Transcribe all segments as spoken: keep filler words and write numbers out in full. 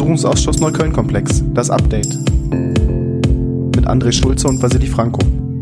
Untersuchungsausschuss Neukölln-Komplex, das Update. Mit André Schulze und Wassily Franko.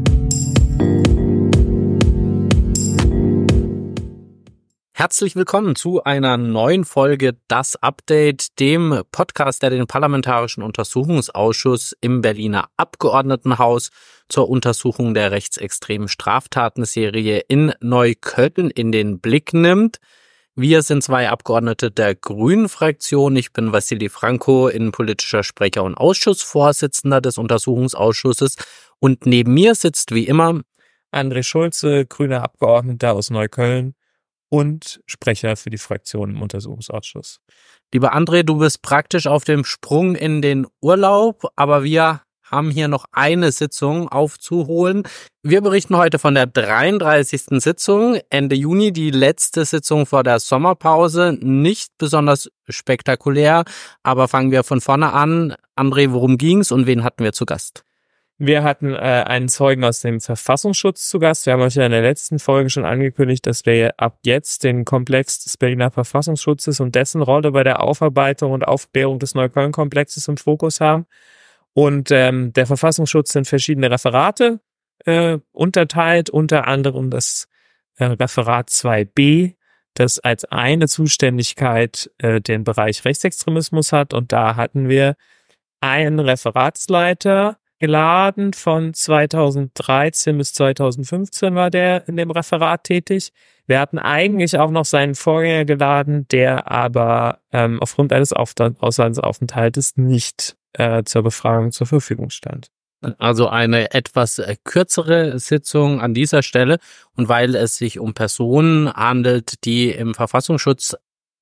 Herzlich willkommen zu einer neuen Folge Das Update, dem Podcast, der den Parlamentarischen Untersuchungsausschuss im Berliner Abgeordnetenhaus zur Untersuchung der rechtsextremen Straftatenserie in Neukölln in den Blick nimmt. Wir sind zwei Abgeordnete der Grünen-Fraktion. Ich bin Wassily Franko, innenpolitischer Sprecher und Ausschussvorsitzender des Untersuchungsausschusses. Und neben mir sitzt wie immer André Schulze, grüner Abgeordneter aus Neukölln und Sprecher für die Fraktion im Untersuchungsausschuss. Lieber André, du bist praktisch auf dem Sprung in den Urlaub, aber wir haben hier noch eine Sitzung aufzuholen. Wir berichten heute von der dreiunddreißigsten Sitzung Ende Juni, die letzte Sitzung vor der Sommerpause. Nicht besonders spektakulär, aber fangen wir von vorne an. André, worum ging's und wen hatten wir zu Gast? Wir hatten äh, einen Zeugen aus dem Verfassungsschutz zu Gast. Wir haben euch ja in der letzten Folge schon angekündigt, dass wir ab jetzt den Komplex des Berliner Verfassungsschutzes und dessen Rolle bei der Aufarbeitung und Aufklärung des Neukölln-Komplexes im Fokus haben. Und ähm, der Verfassungsschutz sind verschiedene Referate äh, unterteilt, unter anderem das äh, Referat zwei b, das als eine Zuständigkeit äh, den Bereich Rechtsextremismus hat. Und da hatten wir einen Referatsleiter geladen, von zweitausenddreizehn bis zweitausendfünfzehn war der in dem Referat tätig. Wir hatten eigentlich auch noch seinen Vorgänger geladen, der aber ähm, aufgrund eines Auslandsaufenthaltes nicht äh, zur Befragung zur Verfügung stand. Also eine etwas kürzere Sitzung an dieser Stelle. Und weil es sich um Personen handelt, die im Verfassungsschutz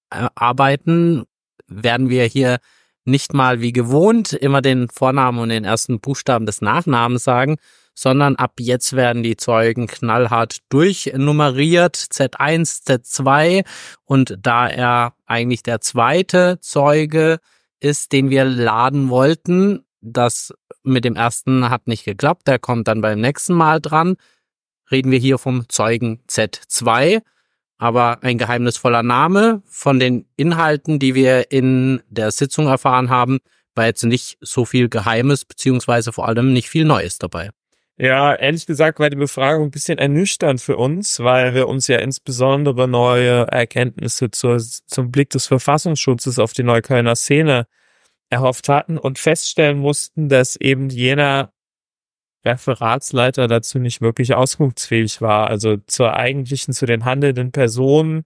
arbeiten, werden wir hier nicht mal wie gewohnt immer den Vornamen und den ersten Buchstaben des Nachnamens sagen, sondern ab jetzt werden die Zeugen knallhart durchnummeriert, Z eins, Z zwei, und da er eigentlich der zweite Zeuge ist, den wir laden wollten, das mit dem ersten hat nicht geklappt, der kommt dann beim nächsten Mal dran, reden wir hier vom Zeugen Z zwei. Aber ein geheimnisvoller Name. Von den Inhalten, die wir in der Sitzung erfahren haben, war jetzt nicht so viel Geheimes, beziehungsweise vor allem nicht viel Neues dabei. Ja, ehrlich gesagt war die Befragung ein bisschen ernüchternd für uns, weil wir uns ja insbesondere neue Erkenntnisse zur, zum Blick des Verfassungsschutzes auf die Neuköllner Szene erhofft hatten und feststellen mussten, dass eben jener Referatsleiter dazu nicht wirklich auskunftsfähig war. Also zur eigentlichen, zu den handelnden Personen,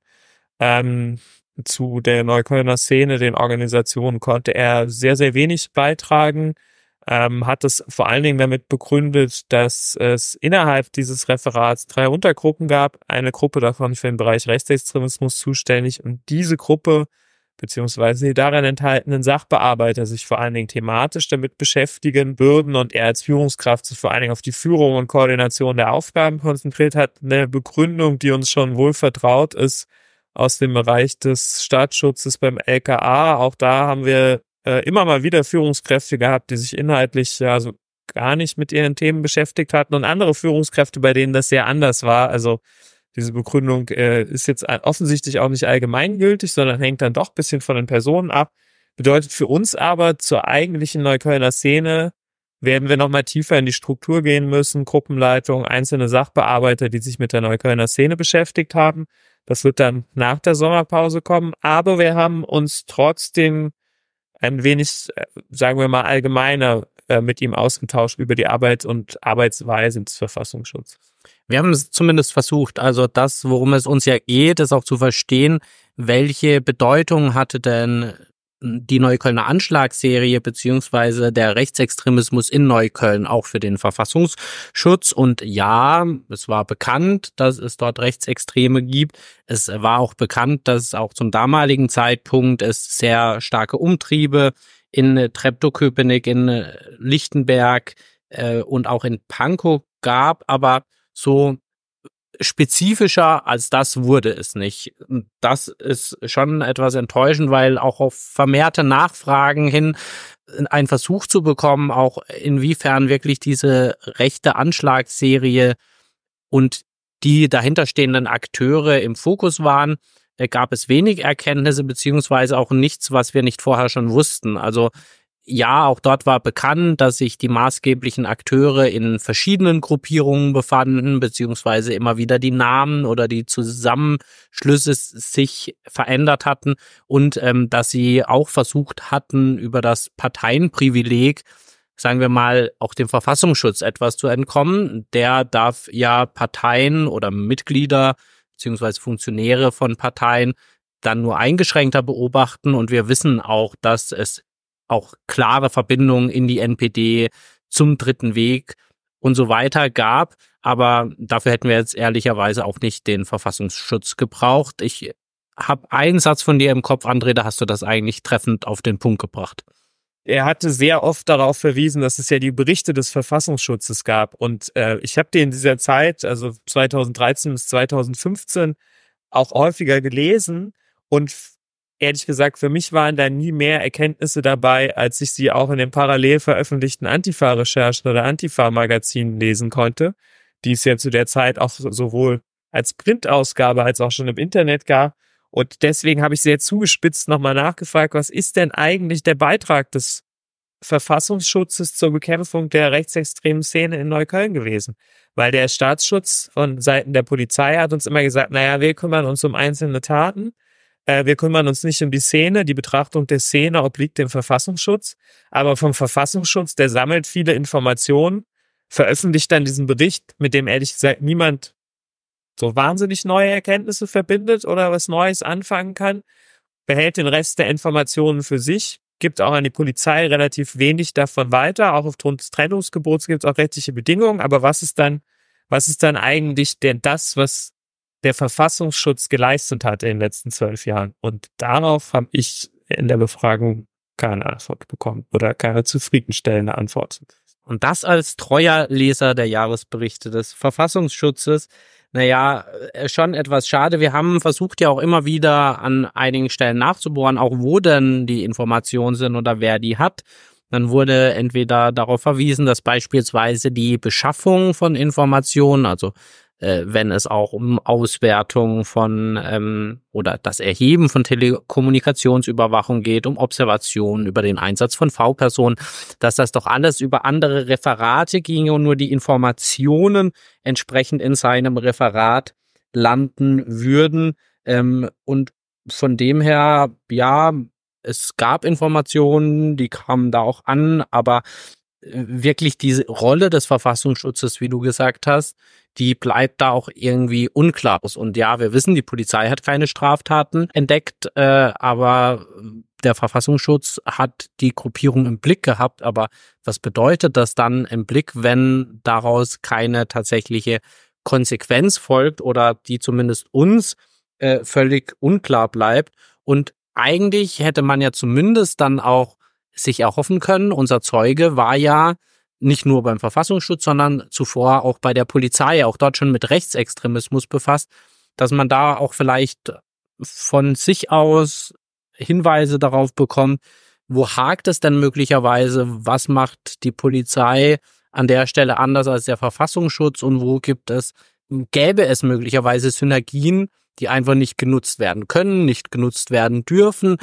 ähm, zu der Neuköllner Szene, den Organisationen konnte er sehr, sehr wenig beitragen, ähm, hat es vor allen Dingen damit begründet, dass es innerhalb dieses Referats drei Untergruppen gab, eine Gruppe davon für den Bereich Rechtsextremismus zuständig, und diese Gruppe beziehungsweise die darin enthaltenen Sachbearbeiter sich vor allen Dingen thematisch damit beschäftigen würden und er als Führungskraft sich vor allen Dingen auf die Führung und Koordination der Aufgaben konzentriert hat. Eine Begründung, die uns schon wohl vertraut ist aus dem Bereich des Staatsschutzes beim L K A. Auch da haben wir äh, immer mal wieder Führungskräfte gehabt, die sich inhaltlich ja so gar nicht mit ihren Themen beschäftigt hatten, und andere Führungskräfte, bei denen das sehr anders war. Also diese Begründung äh, ist jetzt offensichtlich auch nicht allgemeingültig, sondern hängt dann doch ein bisschen von den Personen ab. Bedeutet für uns aber, zur eigentlichen Neuköllner Szene werden wir nochmal tiefer in die Struktur gehen müssen. Gruppenleitung, einzelne Sachbearbeiter, die sich mit der Neuköllner Szene beschäftigt haben. Das wird dann nach der Sommerpause kommen. Aber wir haben uns trotzdem ein wenig, sagen wir mal, allgemeiner äh, mit ihm ausgetauscht über die Arbeit und Arbeitsweise des Verfassungsschutzes. Wir haben es zumindest versucht, also das, worum es uns ja geht, ist auch zu verstehen, welche Bedeutung hatte denn die Neuköllner Anschlagsserie beziehungsweise der Rechtsextremismus in Neukölln auch für den Verfassungsschutz. Und ja, es war bekannt, dass es dort Rechtsextreme gibt. Es war auch bekannt, dass auch zum damaligen Zeitpunkt es sehr starke Umtriebe in Treptow-Köpenick, in Lichtenberg äh, und auch in Pankow gab, aber so spezifischer als das wurde es nicht. Das ist schon etwas enttäuschend, weil auch auf vermehrte Nachfragen hin ein Versuch zu bekommen, auch inwiefern wirklich diese rechte Anschlagsserie und die dahinterstehenden Akteure im Fokus waren, äh, gab es wenig Erkenntnisse beziehungsweise auch nichts, was wir nicht vorher schon wussten. Also ja, auch dort war bekannt, dass sich die maßgeblichen Akteure in verschiedenen Gruppierungen befanden, beziehungsweise immer wieder die Namen oder die Zusammenschlüsse sich verändert hatten und ähm, dass sie auch versucht hatten, über das Parteienprivileg, sagen wir mal, auch dem Verfassungsschutz etwas zu entkommen. Der darf ja Parteien oder Mitglieder beziehungsweise Funktionäre von Parteien dann nur eingeschränkter beobachten und wir wissen auch, dass es auch klare Verbindungen in die N P D zum Dritten Weg und so weiter gab. Aber dafür hätten wir jetzt ehrlicherweise auch nicht den Verfassungsschutz gebraucht. Ich habe einen Satz von dir im Kopf, André, da hast du das eigentlich treffend auf den Punkt gebracht. Er hatte sehr oft darauf verwiesen, dass es ja die Berichte des Verfassungsschutzes gab. Und äh, ich habe die in dieser Zeit, also zweitausenddreizehn bis zweitausendfünfzehn, auch häufiger gelesen und ehrlich gesagt, für mich waren da nie mehr Erkenntnisse dabei, als ich sie auch in den parallel veröffentlichten Antifa-Recherchen oder Antifa-Magazinen lesen konnte, die es ja zu der Zeit auch sowohl als Printausgabe als auch schon im Internet gab. Und deswegen habe ich sehr zugespitzt nochmal nachgefragt, was ist denn eigentlich der Beitrag des Verfassungsschutzes zur Bekämpfung der rechtsextremen Szene in Neukölln gewesen? Weil der Staatsschutz von Seiten der Polizei hat uns immer gesagt, naja, wir kümmern uns um einzelne Taten. Wir kümmern uns nicht um die Szene. Die Betrachtung der Szene obliegt dem Verfassungsschutz. Aber vom Verfassungsschutz, der sammelt viele Informationen, veröffentlicht dann diesen Bericht, mit dem ehrlich gesagt niemand so wahnsinnig neue Erkenntnisse verbindet oder was Neues anfangen kann, behält den Rest der Informationen für sich, gibt auch an die Polizei relativ wenig davon weiter. Auch aufgrund des Trennungsgebots gibt es auch rechtliche Bedingungen. Aber was ist dann, was ist dann eigentlich denn das, was der Verfassungsschutz geleistet hat in den letzten zwölf Jahren? Und darauf habe ich in der Befragung keine Antwort bekommen oder keine zufriedenstellende Antwort. Und das als treuer Leser der Jahresberichte des Verfassungsschutzes, naja, schon etwas schade. Wir haben versucht ja auch immer wieder an einigen Stellen nachzubohren, auch wo denn die Informationen sind oder wer die hat. Dann wurde entweder darauf verwiesen, dass beispielsweise die Beschaffung von Informationen, also äh, wenn es auch um Auswertung von ähm, oder das Erheben von Telekommunikationsüberwachung geht, um Observationen über den Einsatz von V-Personen, dass das doch alles über andere Referate ginge und nur die Informationen entsprechend in seinem Referat landen würden. Ähm, und von dem her, ja, es gab Informationen, die kamen da auch an, aber wirklich diese Rolle des Verfassungsschutzes, wie du gesagt hast, die bleibt da auch irgendwie unklar. Und ja, wir wissen, die Polizei hat keine Straftaten entdeckt, äh, aber der Verfassungsschutz hat die Gruppierung im Blick gehabt. Aber was bedeutet das dann im Blick, wenn daraus keine tatsächliche Konsequenz folgt oder die zumindest uns äh, völlig unklar bleibt? Und eigentlich hätte man ja zumindest dann auch sich erhoffen können. Unser Zeuge war ja nicht nur beim Verfassungsschutz, sondern zuvor auch bei der Polizei, auch dort schon mit Rechtsextremismus befasst, dass man da auch vielleicht von sich aus Hinweise darauf bekommt, wo hakt es denn möglicherweise, was macht die Polizei an der Stelle anders als der Verfassungsschutz und wo gibt es, gäbe es möglicherweise Synergien, die einfach nicht genutzt werden können, nicht genutzt werden dürfen.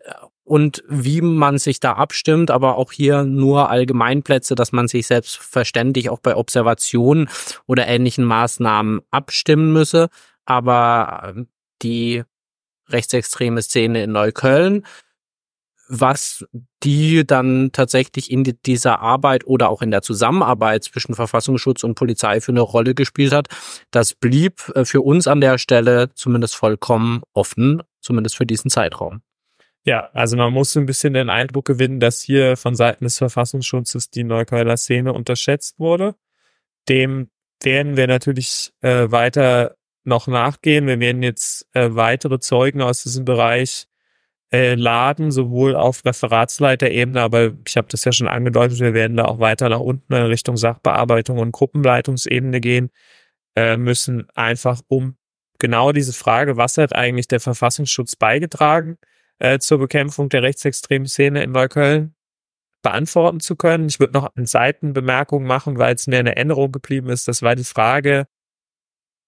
Und wie man sich da abstimmt, aber auch hier nur Allgemeinplätze, dass man sich selbstverständlich auch bei Observationen oder ähnlichen Maßnahmen abstimmen müsse. Aber die rechtsextreme Szene in Neukölln, was die dann tatsächlich in dieser Arbeit oder auch in der Zusammenarbeit zwischen Verfassungsschutz und Polizei für eine Rolle gespielt hat, das blieb für uns an der Stelle zumindest vollkommen offen, zumindest für diesen Zeitraum. Ja, also man muss so ein bisschen den Eindruck gewinnen, dass hier von Seiten des Verfassungsschutzes die Neuköllner Szene unterschätzt wurde. Dem werden wir natürlich äh, weiter noch nachgehen. Wir werden jetzt äh, weitere Zeugen aus diesem Bereich äh, laden, sowohl auf Referatsleiterebene, aber ich habe das ja schon angedeutet, wir werden da auch weiter nach unten in Richtung Sachbearbeitung und Gruppenleitungsebene gehen äh, müssen, einfach um genau diese Frage, was hat eigentlich der Verfassungsschutz beigetragen, Äh, zur Bekämpfung der rechtsextremen Szene in Neukölln beantworten zu können. Ich würde noch eine Seitenbemerkung machen, weil es mir eine Erinnerung geblieben ist. Das war die Frage,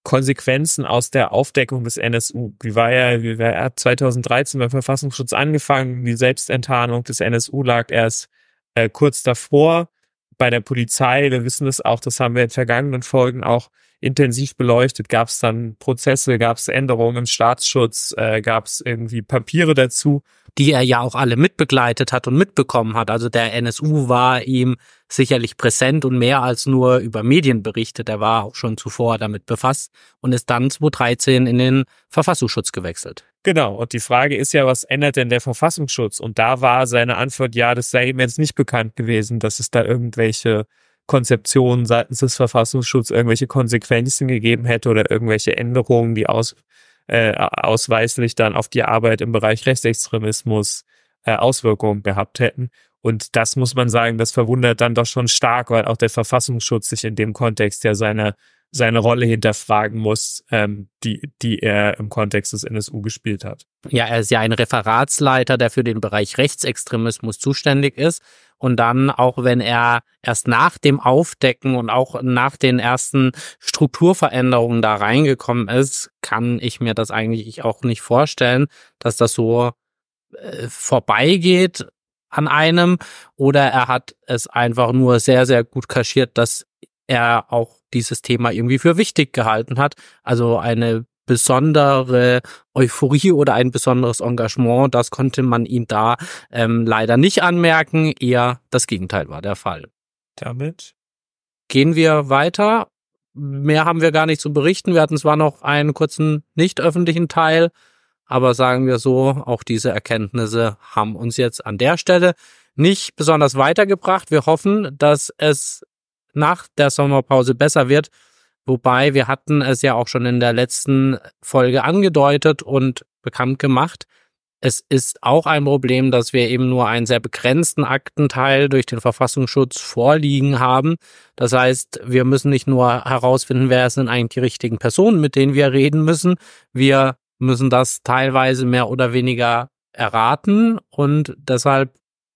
Konsequenzen aus der Aufdeckung des N S U. Wie war ja, wie war, er hat zweitausenddreizehn beim Verfassungsschutz angefangen, die Selbstenttarnung des N S U lag erst äh, kurz davor bei der Polizei. Wir wissen es auch, das haben wir in vergangenen Folgen auch intensiv beleuchtet. Gab es dann Prozesse, gab es Änderungen im Staatsschutz, äh, gab es irgendwie Papiere dazu, die er ja auch alle mitbegleitet hat und mitbekommen hat. Also der N S U war ihm sicherlich präsent und mehr als nur über Medien berichtet. Er war auch schon zuvor damit befasst und ist dann zweitausenddreizehn in den Verfassungsschutz gewechselt. Genau, und die Frage ist ja, was ändert denn der Verfassungsschutz? Und da war seine Antwort, ja, das sei ihm jetzt nicht bekannt gewesen, dass es da irgendwelche Konzeptionen seitens des Verfassungsschutzes, irgendwelche Konsequenzen gegeben hätte oder irgendwelche Änderungen, die aus, äh, ausweislich dann auf die Arbeit im Bereich Rechtsextremismus äh, Auswirkungen gehabt hätten. Und das muss man sagen, das verwundert dann doch schon stark, weil auch der Verfassungsschutz sich in dem Kontext ja seine seine Rolle hinterfragen muss, ähm, die die er im Kontext des N S U gespielt hat. Ja, er ist ja ein Referatsleiter, der für den Bereich Rechtsextremismus zuständig ist. Und dann, auch wenn er erst nach dem Aufdecken und auch nach den ersten Strukturveränderungen da reingekommen ist, kann ich mir das eigentlich auch nicht vorstellen, dass das so äh, vorbeigeht an einem. Oder er hat es einfach nur sehr, sehr gut kaschiert, dass er auch dieses Thema irgendwie für wichtig gehalten hat. Also eine besondere Euphorie oder ein besonderes Engagement, das konnte man ihm da ähm, leider nicht anmerken. Eher das Gegenteil war der Fall. Damit gehen wir weiter. Mehr haben wir gar nicht zu berichten. Wir hatten zwar noch einen kurzen nicht öffentlichen Teil, aber sagen wir so, auch diese Erkenntnisse haben uns jetzt an der Stelle nicht besonders weitergebracht. Wir hoffen, dass es nach der Sommerpause besser wird. Wobei wir hatten es ja auch schon in der letzten Folge angedeutet und bekannt gemacht. Es ist auch ein Problem, dass wir eben nur einen sehr begrenzten Aktenteil durch den Verfassungsschutz vorliegen haben. Das heißt, wir müssen nicht nur herausfinden, wer sind eigentlich die richtigen Personen, mit denen wir reden müssen. Wir müssen das teilweise mehr oder weniger erraten und deshalb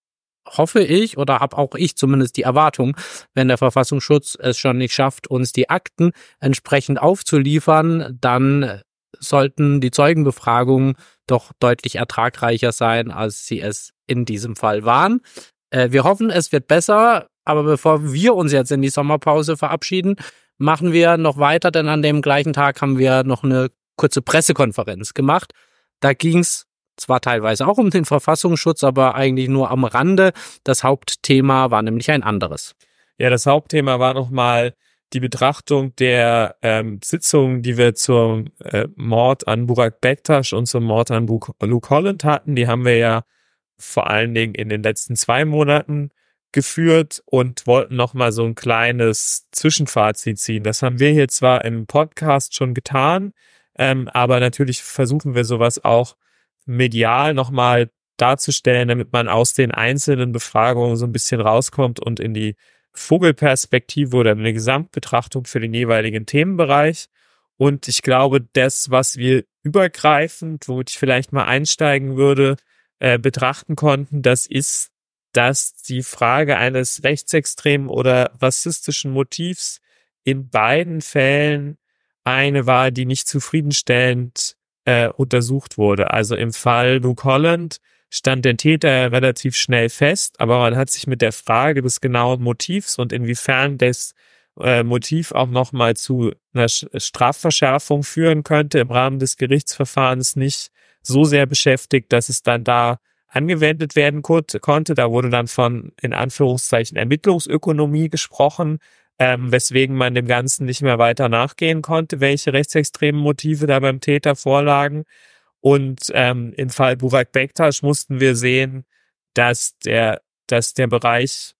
hoffe ich oder habe auch ich zumindest die Erwartung, wenn der Verfassungsschutz es schon nicht schafft, uns die Akten entsprechend aufzuliefern, dann sollten die Zeugenbefragungen doch deutlich ertragreicher sein, als sie es in diesem Fall waren. Äh, wir hoffen, es wird besser, aber bevor wir uns jetzt in die Sommerpause verabschieden, machen wir noch weiter, denn an dem gleichen Tag haben wir noch eine kurze Pressekonferenz gemacht. Da ging's zwar teilweise auch um den Verfassungsschutz, aber eigentlich nur am Rande. Das Hauptthema war nämlich ein anderes. Ja, das Hauptthema war nochmal die Betrachtung der ähm, Sitzungen, die wir zum äh, Mord an Burak Bektaş und zum Mord an Luke Holland hatten. Die haben wir ja vor allen Dingen in den letzten zwei Monaten geführt und wollten nochmal so ein kleines Zwischenfazit ziehen. Das haben wir hier zwar im Podcast schon getan, ähm, aber natürlich versuchen wir sowas auch medial nochmal darzustellen, damit man aus den einzelnen Befragungen so ein bisschen rauskommt und in die Vogelperspektive oder eine Gesamtbetrachtung für den jeweiligen Themenbereich. Und ich glaube, das, was wir übergreifend, womit ich vielleicht mal einsteigen würde, äh, betrachten konnten, das ist, dass die Frage eines rechtsextremen oder rassistischen Motivs in beiden Fällen eine war, die nicht zufriedenstellend äh, untersucht wurde. Also im Fall Luke Holland stand der Täter relativ schnell fest, aber man hat sich mit der Frage des genauen Motivs und inwiefern das äh, Motiv auch nochmal zu einer Strafverschärfung führen könnte im Rahmen des Gerichtsverfahrens nicht so sehr beschäftigt, dass es dann da angewendet werden konnte. Da wurde dann von, in Anführungszeichen, Ermittlungsökonomie gesprochen, ähm, weswegen man dem Ganzen nicht mehr weiter nachgehen konnte, welche rechtsextremen Motive da beim Täter vorlagen. Und ähm, im Fall Burak Bektaş mussten wir sehen, dass der, dass der Bereich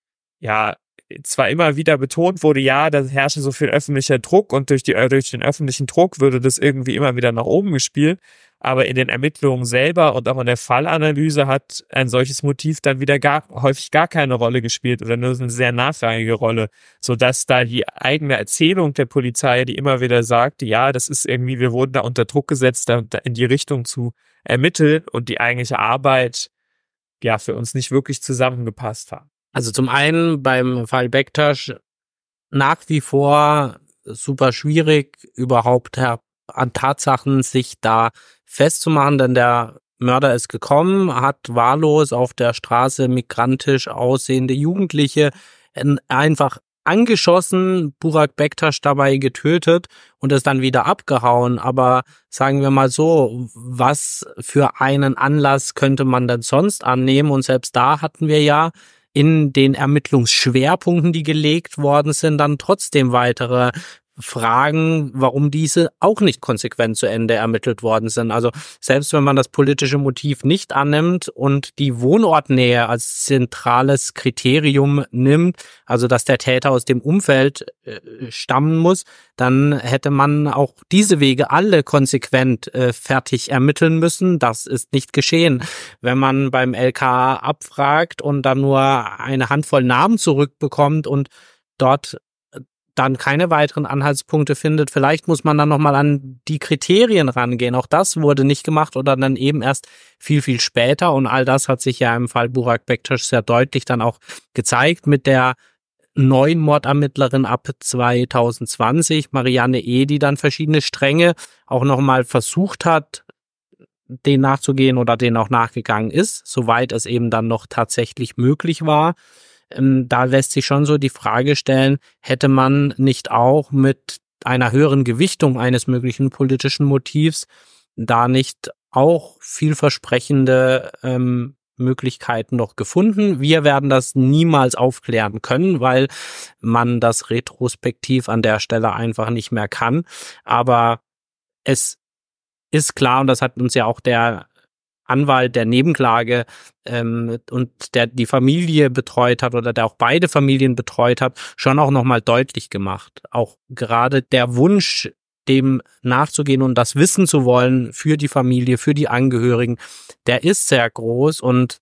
ja zwar immer wieder betont wurde, ja, da herrsche so viel öffentlicher Druck und durch die durch den öffentlichen Druck würde das irgendwie immer wieder nach oben gespielt, aber in den Ermittlungen selber und auch in der Fallanalyse hat ein solches Motiv dann wieder gar häufig gar keine Rolle gespielt oder nur eine sehr nachrangige Rolle, sodass da die eigene Erzählung der Polizei, die immer wieder sagt, ja, das ist irgendwie, wir wurden da unter Druck gesetzt, da in die Richtung zu ermitteln und die eigentliche Arbeit ja für uns nicht wirklich zusammengepasst hat. Also zum einen beim Fall Bektaş nach wie vor super schwierig, überhaupt an Tatsachen sich da festzumachen, denn der Mörder ist gekommen, hat wahllos auf der Straße migrantisch aussehende Jugendliche einfach angeschossen, Burak Bektaş dabei getötet und ist dann wieder abgehauen. Aber sagen wir mal so, was für einen Anlass könnte man denn sonst annehmen? Und selbst da hatten wir ja in den Ermittlungsschwerpunkten, die gelegt worden sind, dann trotzdem weitere Fragen, warum diese auch nicht konsequent zu Ende ermittelt worden sind. Also selbst wenn man das politische Motiv nicht annimmt und die Wohnortnähe als zentrales Kriterium nimmt, also dass der Täter aus dem Umfeld äh, stammen muss, dann hätte man auch diese Wege alle konsequent äh, fertig ermitteln müssen. Das ist nicht geschehen. Wenn man beim L K A abfragt und dann nur eine Handvoll Namen zurückbekommt und dort dann keine weiteren Anhaltspunkte findet, vielleicht muss man dann nochmal an die Kriterien rangehen. Auch das wurde nicht gemacht oder dann eben erst viel, viel später. Und all das hat sich ja im Fall Burak Bektaş sehr deutlich dann auch gezeigt mit der neuen Mordermittlerin ab zwanzig zwanzig, Marianne E., die dann verschiedene Stränge auch nochmal versucht hat, den nachzugehen oder denen auch nachgegangen ist, soweit es eben dann noch tatsächlich möglich war. Da lässt sich schon so die Frage stellen, hätte man nicht auch mit einer höheren Gewichtung eines möglichen politischen Motivs da nicht auch vielversprechende ähm, Möglichkeiten noch gefunden? Wir werden das niemals aufklären können, weil man das retrospektiv an der Stelle einfach nicht mehr kann. Aber es ist klar, und das hat uns ja auch der Anwalt der Nebenklage ähm, und der die Familie betreut hat oder der auch beide Familien betreut hat, schon auch nochmal deutlich gemacht. Auch gerade der Wunsch, dem nachzugehen und das wissen zu wollen für die Familie, für die Angehörigen, der ist sehr groß und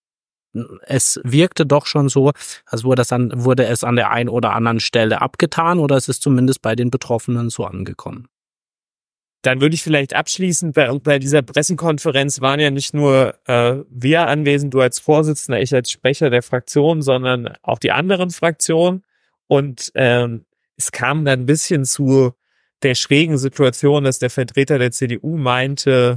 es wirkte doch schon so, als wurde es an, wurde es an der einen oder anderen Stelle abgetan oder es ist zumindest bei den Betroffenen so angekommen. Dann würde ich vielleicht abschließend, bei, bei dieser Pressekonferenz waren ja nicht nur äh, wir anwesend, du als Vorsitzender, ich als Sprecher der Fraktion, sondern auch die anderen Fraktionen. Und ähm, es kam dann ein bisschen zu der schrägen Situation, dass der Vertreter der C D U meinte,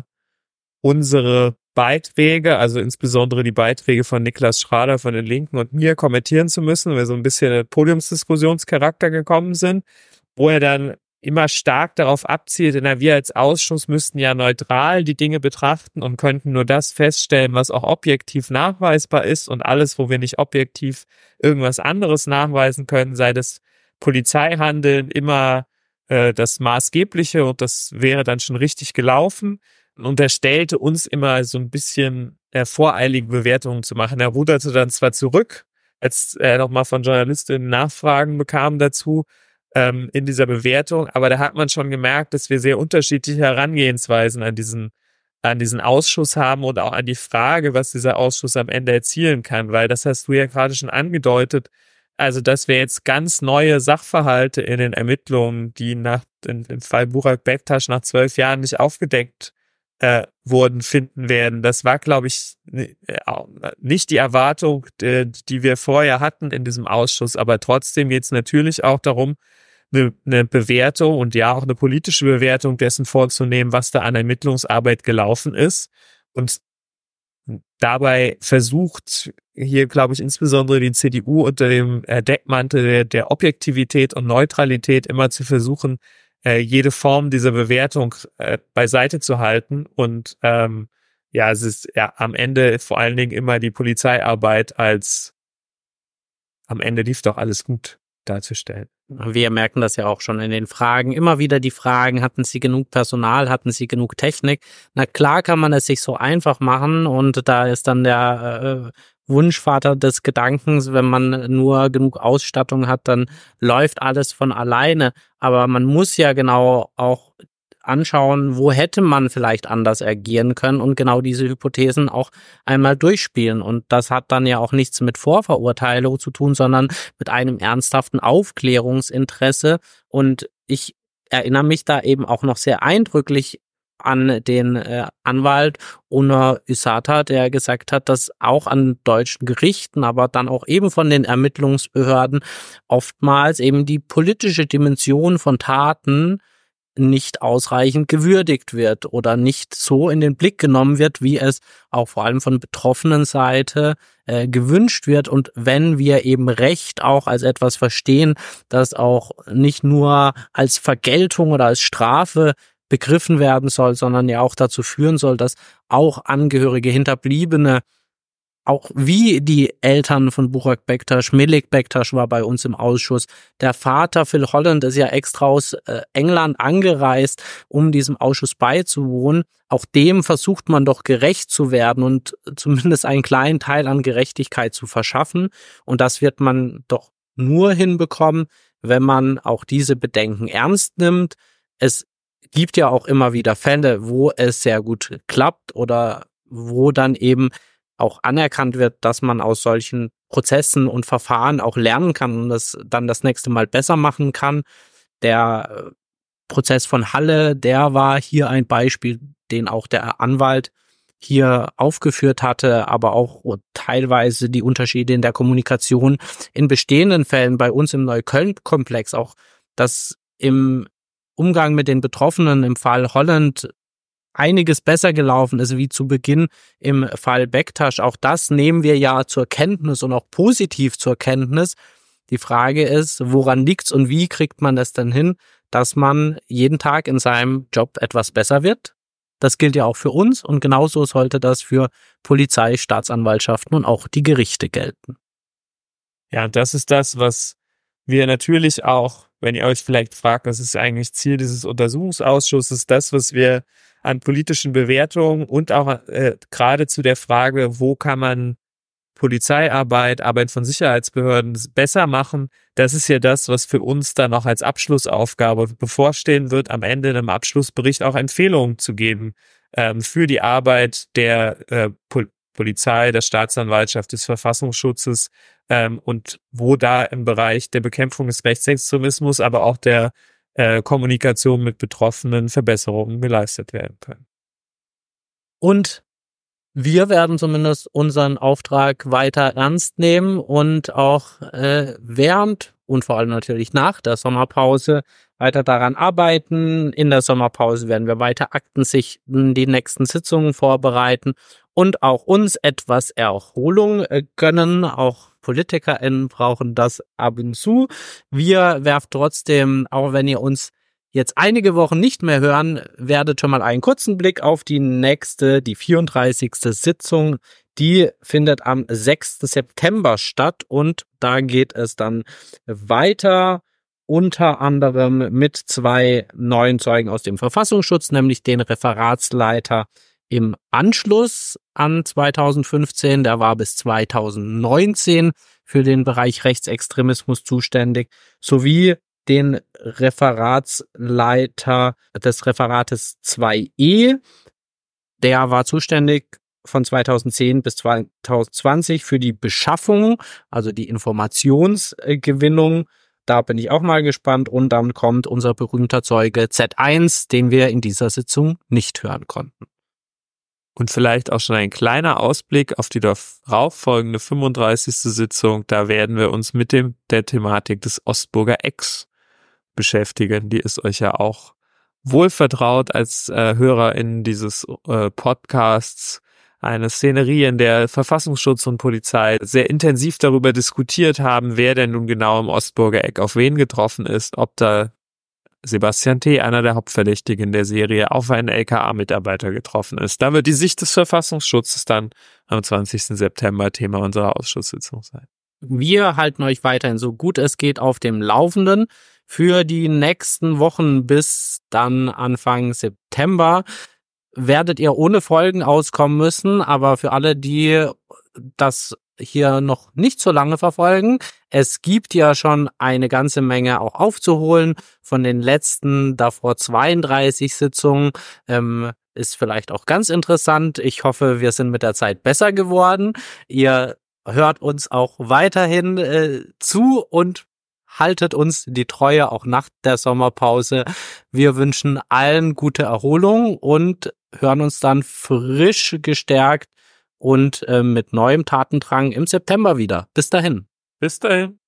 unsere Beiträge, also insbesondere die Beiträge von Niklas Schrader von den Linken und mir kommentieren zu müssen, weil so ein bisschen in Podiumsdiskussionscharakter gekommen sind, wo er dann immer stark darauf abzielt, na, wir als Ausschuss müssten ja neutral die Dinge betrachten und könnten nur das feststellen, was auch objektiv nachweisbar ist und alles, wo wir nicht objektiv irgendwas anderes nachweisen können, sei das Polizeihandeln immer äh, das Maßgebliche und das wäre dann schon richtig gelaufen und unterstellte uns immer so ein bisschen äh, voreilige Bewertungen zu machen. Er ruderte dann zwar zurück, als er nochmal von Journalistinnen Nachfragen bekam dazu, in dieser Bewertung, aber da hat man schon gemerkt, dass wir sehr unterschiedliche Herangehensweisen an diesen, an diesen Ausschuss haben und auch an die Frage, was dieser Ausschuss am Ende erzielen kann, weil das hast du ja gerade schon angedeutet, also dass wir jetzt ganz neue Sachverhalte in den Ermittlungen, die nach in, im Fall Burak Bektaş nach zwölf Jahren nicht aufgedeckt äh, wurden, finden werden. Das war, glaube ich, nicht die Erwartung, die, die wir vorher hatten in diesem Ausschuss, aber trotzdem geht es natürlich auch darum, Eine, eine Bewertung und ja auch eine politische Bewertung dessen vorzunehmen, was da an Ermittlungsarbeit gelaufen ist. Und dabei versucht hier, glaube ich, insbesondere die C D U unter dem Deckmantel der, der Objektivität und Neutralität immer zu versuchen, äh, jede Form dieser Bewertung äh, beiseite zu halten. Und ähm, ja, es ist ja am Ende vor allen Dingen immer die Polizeiarbeit als am Ende lief doch alles gut darzustellen. Wir merken das ja auch schon in den Fragen. Immer wieder die Fragen, hatten Sie genug Personal, hatten Sie genug Technik? Na klar kann man es sich so einfach machen und da ist dann der äh, Wunschvater des Gedankens, wenn man nur genug Ausstattung hat, dann läuft alles von alleine. Aber man muss ja genau auch anschauen, wo hätte man vielleicht anders agieren können und genau diese Hypothesen auch einmal durchspielen. Und das hat dann ja auch nichts mit Vorverurteilung zu tun, sondern mit einem ernsthaften Aufklärungsinteresse. Und ich erinnere mich da eben auch noch sehr eindrücklich an den äh, Anwalt Onur Üsata, der gesagt hat, dass auch an deutschen Gerichten, aber dann auch eben von den Ermittlungsbehörden oftmals eben die politische Dimension von Taten nicht ausreichend gewürdigt wird oder nicht so in den Blick genommen wird, wie es auch vor allem von betroffenen Seite äh, gewünscht wird. Und wenn wir eben Recht auch als etwas verstehen, das auch nicht nur als Vergeltung oder als Strafe begriffen werden soll, sondern ja auch dazu führen soll, dass auch Angehörige, Hinterbliebene, auch wie die Eltern von Burak Bektaş, Melik Bektaş war bei uns im Ausschuss. Der Vater Phil Holland ist ja extra aus äh, England angereist, um diesem Ausschuss beizuwohnen. Auch dem versucht man doch gerecht zu werden und zumindest einen kleinen Teil an Gerechtigkeit zu verschaffen. Und das wird man doch nur hinbekommen, wenn man auch diese Bedenken ernst nimmt. Es gibt ja auch immer wieder Fälle, wo es sehr gut klappt oder wo dann eben auch anerkannt wird, dass man aus solchen Prozessen und Verfahren auch lernen kann und das dann das nächste Mal besser machen kann. Der Prozess von Halle, der war hier ein Beispiel, den auch der Anwalt hier aufgeführt hatte, aber auch teilweise die Unterschiede in der Kommunikation in bestehenden Fällen bei uns im Neukölln-Komplex, auch das im Umgang mit den Betroffenen im Fall Holland einiges besser gelaufen ist wie zu Beginn im Fall Bektaş. Auch das nehmen wir ja zur Kenntnis und auch positiv zur Kenntnis. Die Frage ist, woran liegt's und wie kriegt man das denn hin, dass man jeden Tag in seinem Job etwas besser wird? Das gilt ja auch für uns und genauso sollte das für Polizei, Staatsanwaltschaften und auch die Gerichte gelten. Ja, das ist das, was wir natürlich auch, wenn ihr euch vielleicht fragt, was ist eigentlich Ziel dieses Untersuchungsausschusses, das, was wir an politischen Bewertungen und auch äh, gerade zu der Frage, wo kann man Polizeiarbeit, Arbeit von Sicherheitsbehörden besser machen, das ist ja das, was für uns dann auch als Abschlussaufgabe bevorstehen wird, am Ende in einem Abschlussbericht auch Empfehlungen zu geben ähm, für die Arbeit der äh, Pol- Polizei, der Staatsanwaltschaft, des Verfassungsschutzes ähm, und wo da im Bereich der Bekämpfung des Rechtsextremismus, aber auch der äh, Kommunikation mit Betroffenen Verbesserungen geleistet werden können. Und wir werden zumindest unseren Auftrag weiter ernst nehmen und auch äh, während und vor allem natürlich nach der Sommerpause weiter daran arbeiten. In der Sommerpause werden wir weiter Akten sichten, die nächsten Sitzungen vorbereiten und auch uns etwas Erholung äh, gönnen. Auch PolitikerInnen brauchen das ab und zu. Wir werfen trotzdem, auch wenn ihr uns jetzt einige Wochen nicht mehr hören, werdet schon mal einen kurzen Blick auf die nächste, die vierunddreißigste Sitzung. Die findet am sechsten September statt und da geht es dann weiter, unter anderem mit zwei neuen Zeugen aus dem Verfassungsschutz, nämlich den Referatsleiter im Anschluss an zweitausendfünfzehn, der war bis zweitausendneunzehn für den Bereich Rechtsextremismus zuständig, sowie den Referatsleiter des Referates zwei e. Der war zuständig von zweitausendzehn bis zweitausendzwanzig für die Beschaffung, also die Informationsgewinnung. Da bin ich auch mal gespannt. Und dann kommt unser berühmter Zeuge Z eins, den wir in dieser Sitzung nicht hören konnten. Und vielleicht auch schon ein kleiner Ausblick auf die darauffolgende fünfunddreißigste Sitzung. Da werden wir uns mit dem der Thematik des Ostburger Ecks beschäftigen. Die ist euch ja auch wohl vertraut als äh, HörerInnen dieses äh, Podcasts. Eine Szenerie, in der Verfassungsschutz und Polizei sehr intensiv darüber diskutiert haben, wer denn nun genau im Ostburger Eck auf wen getroffen ist, ob da Sebastian T., einer der Hauptverdächtigen der Serie, auf einen L K A-Mitarbeiter getroffen ist. Da wird die Sicht des Verfassungsschutzes dann am zwanzigsten September Thema unserer Ausschusssitzung sein. Wir halten euch weiterhin so gut es geht auf dem Laufenden für die nächsten Wochen bis dann Anfang September. Werdet ihr ohne Folgen auskommen müssen, aber für alle, die das hier noch nicht so lange verfolgen, es gibt ja schon eine ganze Menge auch aufzuholen von den letzten davor zweiunddreißig Sitzungen. Ähm, ist vielleicht auch ganz interessant. Ich hoffe, wir sind mit der Zeit besser geworden. Ihr hört uns auch weiterhin äh, zu und haltet uns die Treue auch nach der Sommerpause. Wir wünschen allen gute Erholung und hören uns dann frisch gestärkt und äh, mit neuem Tatendrang im September wieder. Bis dahin. Bis dahin.